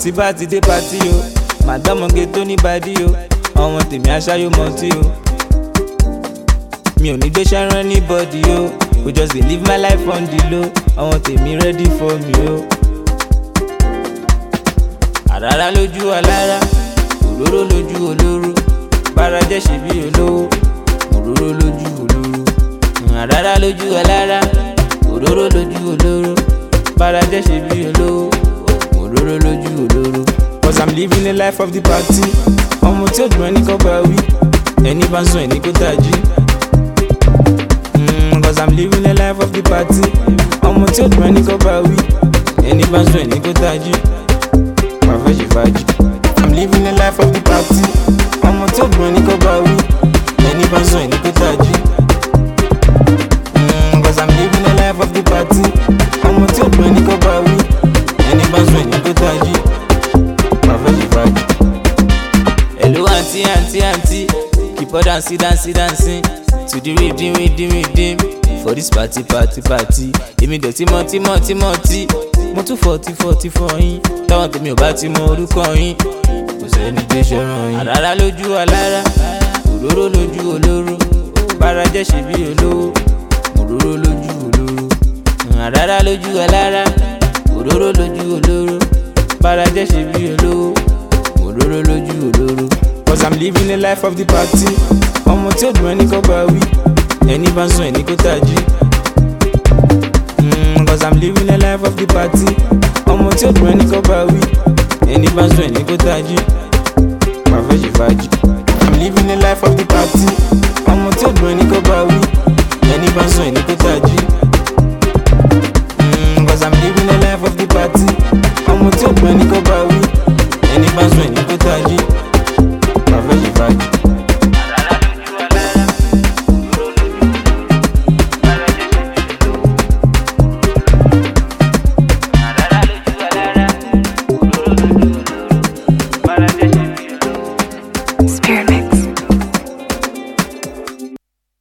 tí bá ti dé pátí o, màdámọ̀gé tó ní bàdí o, ọmọ tèmi aṣáyó mọtí o. Mi ò ní gbéṣẹ́ rán anybody o, we just dey live my life on the low, ọmọ tèmi ready for me o. Àràrá lójú alára, òróró lójú olóró, bára jẹ́ ṣe bí olówó, òróró lójú olóró. Àràrá lójú alára, òróró lójú olóró, bára jẹ́ ṣe bí olówó, òróró lójú olóró. Cause I'm living the life of the party, ọmọ tí ó dùn ẹni kọ́ bá wí, ẹni bá ń sùn ẹni kó tají. Cause I'm living the life of the party, ọmọ tí ó dùn ẹni kọ́ bá wí, ẹni bá ń sùn ẹni kó tají. I'm living the life of the party, ọmọ tí ó dùn ẹni kọ́ bá wí, ẹni bá ń sùn ẹni kó tají. Cause I'm living the life of the party, ọmọ tí ó dùn ẹni kọ́ bá wí, ẹni bá ń sùn ẹni kó tají. Hello auntie, auntie, auntie, keep on dancing, dancing, dancing to the rhythm, rhythm, rhythm. For this party, party, party. Èmi dọ̀tí mọ́tí, mọ́tí, mọ́tí. Mo tún 40, 40 for yín. Táwọn tèmi ò bá ti mọ orúkọ yín, kò sẹ́ni tó ṣọ̀ràn yín. Àràrá lójú alára, òróró lójú olóró, bára jẹ́ ṣe bí olówó, òróró lójú olóró. Àràrá lójú alára, òróró lójú olóró, bára jẹ́ ṣe bí olówó, òróró lójú olóró. Cause I'm living the life of the party, ọmọ tí ó dùn ẹni kọ́ bá wí, ẹni bá ń sùn ẹni kó tají. Cause I'm living the life of the party, ọmọ tí ó dùn ẹni kọ́ bá wí, ẹni bá ń sùn ẹni kó tají. I'm living the life of the party, ọmọ tí ó dùn ẹni kọ́ bá wí, ẹni bá ń sùn ẹni kó tají.